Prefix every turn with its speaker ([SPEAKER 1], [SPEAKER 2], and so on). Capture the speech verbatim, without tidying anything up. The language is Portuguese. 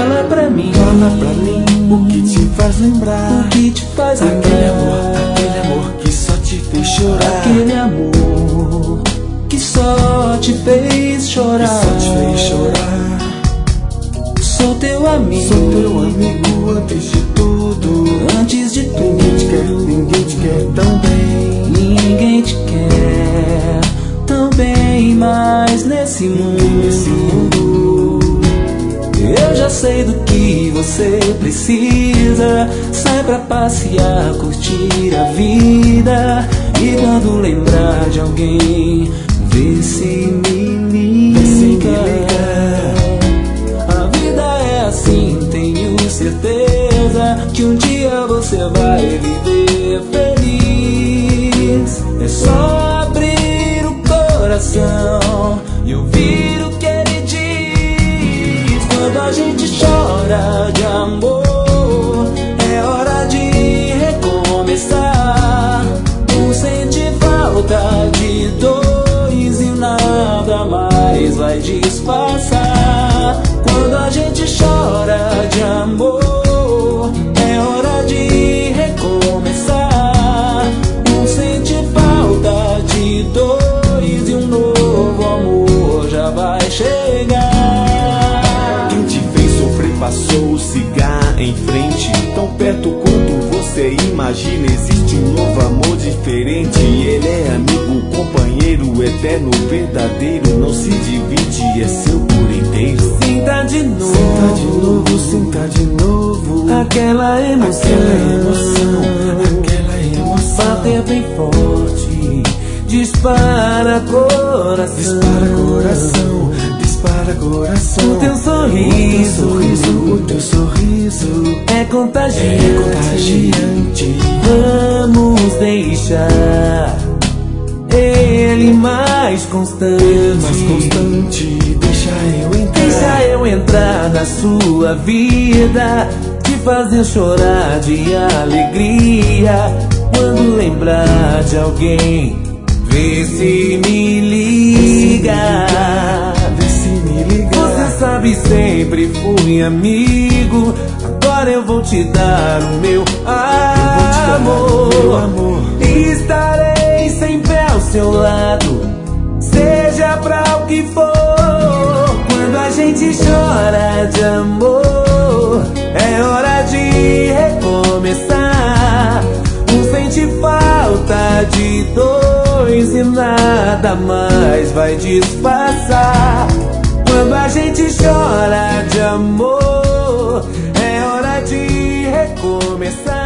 [SPEAKER 1] Fala pra mim,
[SPEAKER 2] fala pra mim o que te faz lembrar,
[SPEAKER 1] o que te faz lembrar.
[SPEAKER 2] Aquele amor, aquele amor que só te fez chorar.
[SPEAKER 1] Aquele amor que só te fez chorar.
[SPEAKER 2] Que só te fez chorar.
[SPEAKER 1] Sou teu amigo,
[SPEAKER 2] sou teu amigo antes de tudo.
[SPEAKER 1] Antes de tudo.
[SPEAKER 2] Ninguém te quer, ninguém te quer tão bem.
[SPEAKER 1] Ninguém te quer tão bem mais nesse mundo.
[SPEAKER 2] Nesse mundo.
[SPEAKER 1] Eu já sei do que você precisa. Sai pra passear, curtir a vida. E quando lembrar de alguém, vê se me liga.
[SPEAKER 2] Vê se me liga.
[SPEAKER 1] A vida é assim, tenho certeza que um dia você vai viver feliz. É só abrir o coração e ouvir o que ele diz. Quando a gente chora de amor, é hora de recomeçar. Um sente falta de dois e nada mais vai disfarçar. Quando a gente chora de amor, é hora de recomeçar. Um sente falta de dois e um novo amor já vai chegar.
[SPEAKER 2] Quem te fez sofrer passou, siga em frente. Tão perto quanto você imagina, existe um novo amor diferente. Ele é amigo, companheiro, eterno, verdadeiro. Não se divide, é seu por inteiro.
[SPEAKER 1] Sinta de novo,
[SPEAKER 2] sinta de novo, sinta de novo
[SPEAKER 1] aquela emoção,
[SPEAKER 2] aquela emoção, aquela emoção.
[SPEAKER 1] Bater bem forte, dispara coração,
[SPEAKER 2] dispara coração, dispara coração.
[SPEAKER 1] O teu sorriso,
[SPEAKER 2] o teu sorriso, o teu sorriso
[SPEAKER 1] é contagiante,
[SPEAKER 2] é contagiante.
[SPEAKER 1] Vamos deixar ele mais constante,
[SPEAKER 2] mais constante. Deixa eu entrar,
[SPEAKER 1] deixa eu entrar na sua vida, te fazer chorar de alegria. Quando lembrar de alguém, vê se me liga.
[SPEAKER 2] Vê se me liga.
[SPEAKER 1] Você sabe, sempre fui amigo. Agora eu vou te dar o meu amor,
[SPEAKER 2] meu amor.
[SPEAKER 1] Estarei sempre ao seu lado, seja pra o que for. Quando a gente chora de amor, é hora de recomeçar. Um sente falta de dois e nada mais vai disfarçar. Quando a gente chora de amor, é hora de recomeçar.